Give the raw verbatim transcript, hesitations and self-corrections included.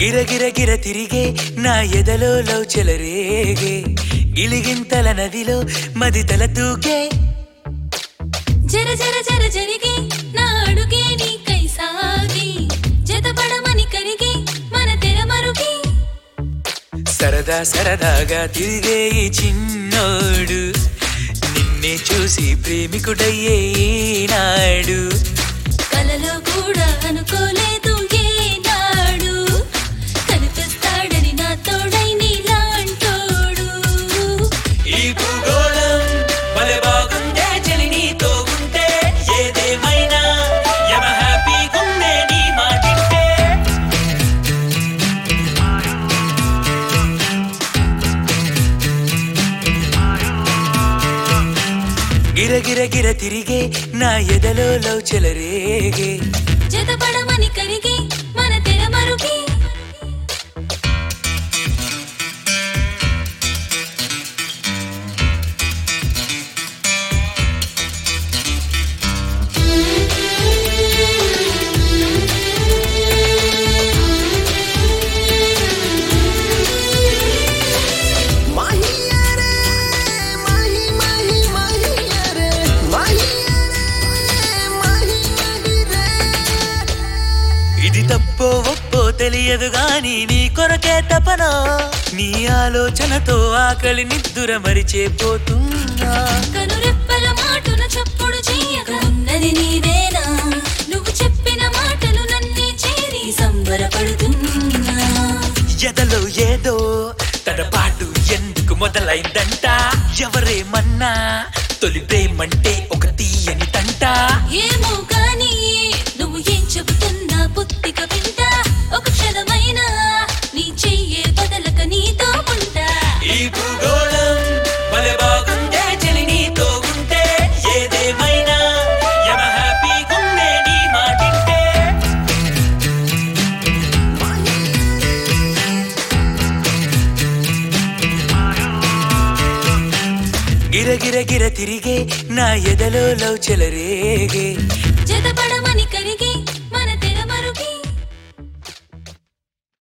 గిరగిర గిర తిరిగే నా ఎదలో లవ్ చెలరేగే గిలిగింతల నదిలో మది తల తూకే జర జర జర జరిగే నా అడుగే నీకై సాగి జతపడమని కరిగే మన తెర మరుగే సరదా సరదాగా తిరిగే ఈ చిన్నోడు నిన్నే చూసి ప్రేమికుడయ్యే నాడు కలలో కూడా అనుకోలేదు ఏనాడు కనిపిస్తాడని నా తోడై నీలాంటోడు ఈ భూగోళం భలే బాగుందే చెలి నీతో ఉంటే ఏదేమైనా యమ హ్యాపీగుందే నీ మాటింటే గిరగిర గిర తిరిగే నా ఎదలో లవ్ చెలరేగే జతపడమని కరిగే మన తెర మరుగే ఇది తప్పో ఒప్పో తెలియదు గాని నీ కొరకే తపనా నీ ఆలోచనతో ఆకలి నిద్దుర మరిచేపోతున్నా కనురెప్పల మాటున చప్పుడు చెయ్యక ఉన్నది నీవేనా నువ్వు చెప్పిన మాటలు నన్నే చేరి సంబరపడుతున్నా ఎదలో ఏదో తడపాటు ఎందుకు మొదలైందంట ఎవరేమన్నా తొలి ప్రేమంటే ఒక తీయని తంట ఏమో కానీ నువ్వు ఏం చెబుతున్నా పుత్తిక వింట ఒక క్షణమైనా నీ చెయ్యే బదలక నీతో ఉంటా ఈ భూగోళం భలే బాగుందే చెలి నీతో ఉంటే ఏదేమైనా యమ హ్యాపీగుందే నీ మాటింటే గిరగిర గిర తిరిగే నా ఎదలో లవ్ చెలరేగే జతపడమని కరిగే